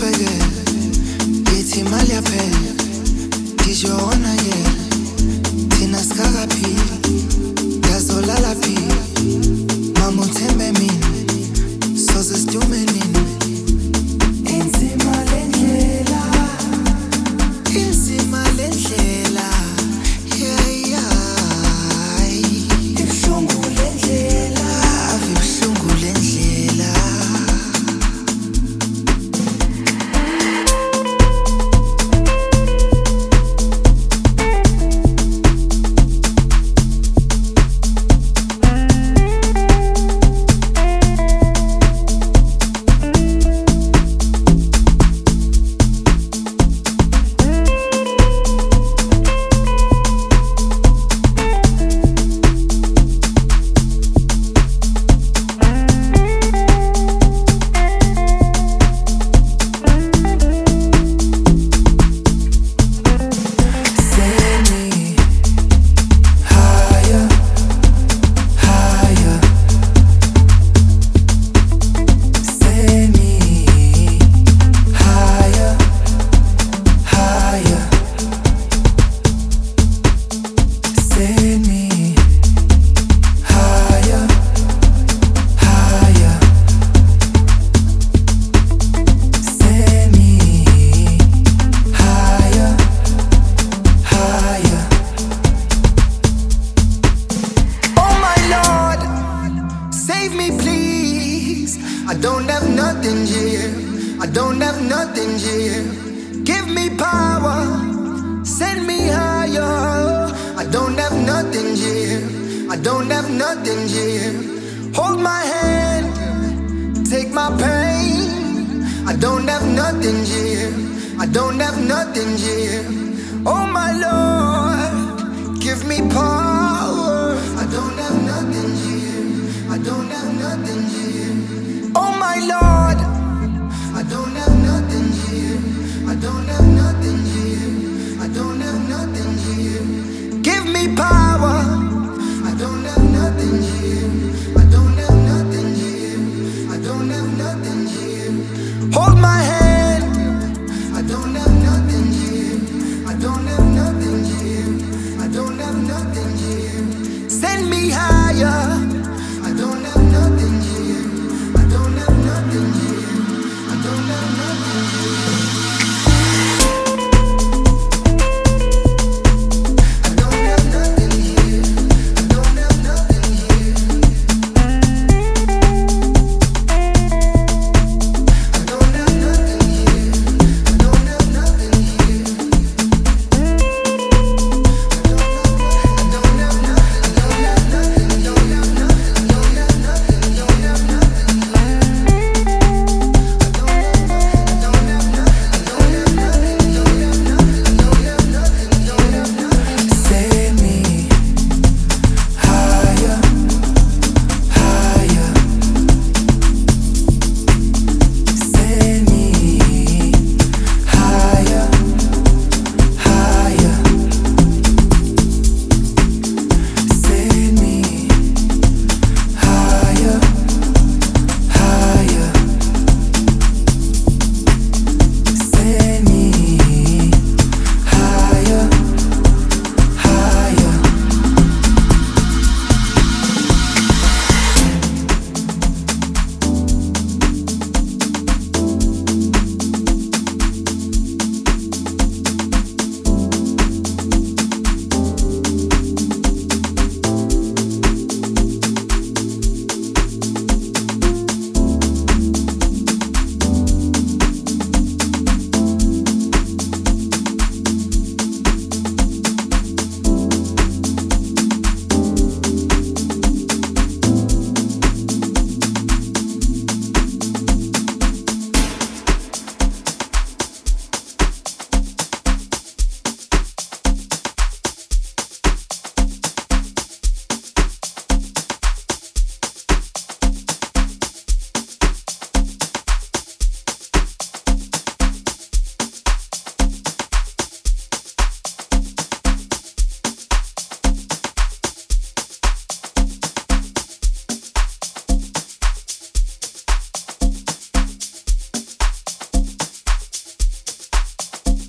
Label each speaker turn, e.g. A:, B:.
A: ubheke yithi imali yaphela ngisho ona yena thina sikakaphili ngazolala phi mama uthembe mina soze sidume nini inzima lendlela yeah yeah ibuhlungu lendlela ibuhlungu lendlela I don't have nothing here. I don't have nothing here. Give me power, send me higher. I don't have nothing here. I don't have nothing here. Hold my hand, take my pain. I don't have nothing here. I don't have nothing here. Oh my Lord, give me power. I don't have nothing here. I don't have nothing here. Oh my Lord, I don't have nothing here. I don't have nothing here. I don't have nothing here. Give me power. I don't have nothing here. I don't have nothing here. I don't have nothing here. Hold my hand. I don't have nothing here. I don't have nothing here. I don't have nothing here. Send me higher. I don't have nothing here. I don't have nothing here. I don't have nothing here.